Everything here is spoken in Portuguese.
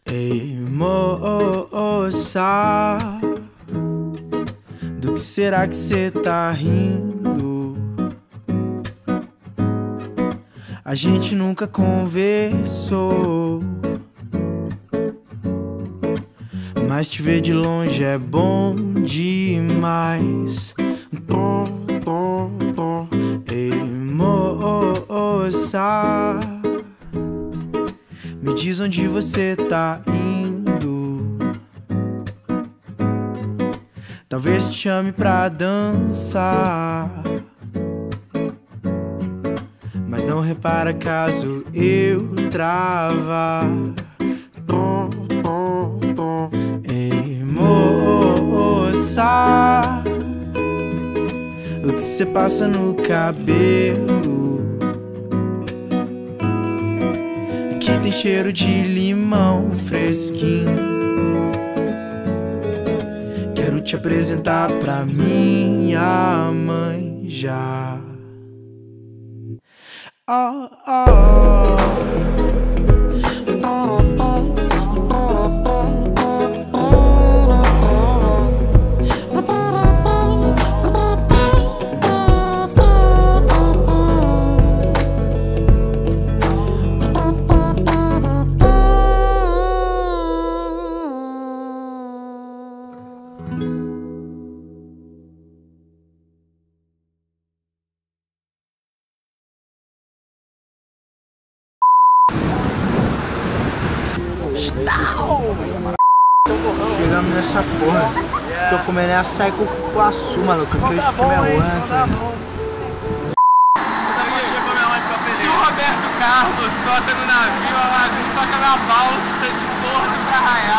Ei, moça, do que será que cê tá rindo? A gente nunca conversou, mas te ver de longe é bom demais. Ei, moça, me diz onde você tá indo. Talvez te chame pra dançar, mas não repara caso eu travar. Ei, moça, o que cê passa no cabelo que tem cheiro de limão fresquinho? Quero te apresentar pra minha mãe já. Oh, oh. Chegamos nessa porra. Tô comendo açaí com cupuaçu, maluco, que o esquema é outro. Se o Roberto Carlos toca no navio, a Lagoa toca na balsa de Porto pra Arraial.